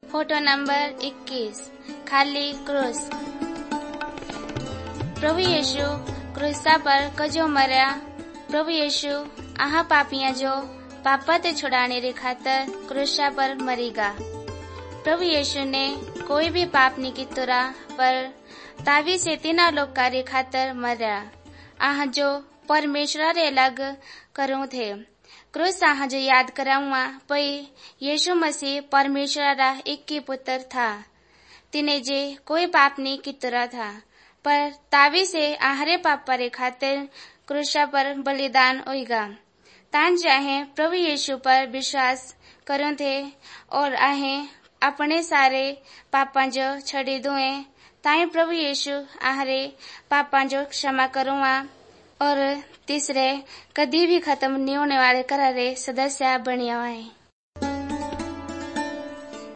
Photo number 21 खाली क्रूस। प्रभु यीशु क्रूसा पर कजो मरया। प्रभु यीशु आहा पापियां जो पापा ते छुड़ाने रे खातर क्रूसा पर मरीगा। प्रभु यीशु ने कोई भी पाप नहीं की तुरा, पर तावी से तीना लोग कार्य खातर मरया। आह जो परमेश्वर रे अलग करूं थे। क्रूस आह जो याद कराऊंगा पई यीशु मसीह परमेश्वर रा एक ही पुत्र था। तिने जे कोई पाप नहीं की तुरा था, पर तावी से आहरे पापा रे खातिर क्रूसा पर बलिदान होइगा। तान चाहे प्रभु यीशु पर विश्वास करूं थे और आहे अपने सारे पापा जो छड़ी दुए, ताई प्रभु यीशु आहरे पापा जो क्षमा करूँगा और तीसरे कभी भी खत्म नहीं होने वाले करारे सदस्य बनिया है।